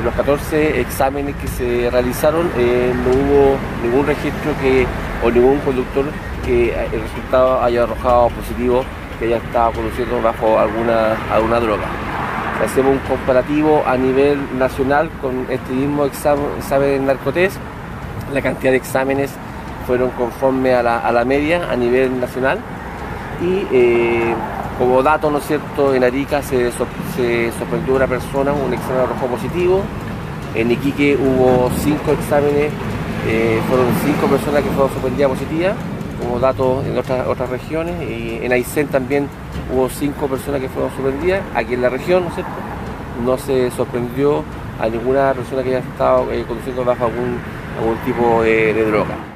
de los 14 exámenes que se realizaron, no hubo ningún registro o ningún conductor que el resultado haya arrojado positivo, que haya estado conduciendo bajo alguna droga. Si hacemos un comparativo a nivel nacional con este mismo examen narcotest, la cantidad de exámenes fueron conforme a la media a nivel nacional. Y como dato, ¿no es cierto?, en Arica se sorprendió una persona, un examen arrojó positivo. En Iquique hubo 5 exámenes, fueron 5 personas que fueron sorprendidas positivas, como dato en otras regiones. Y en Aysén también hubo 5 personas que fueron sorprendidas. Aquí en la región, ¿no es cierto?, no se sorprendió a ninguna persona que haya estado conduciendo bajo algún tipo de droga.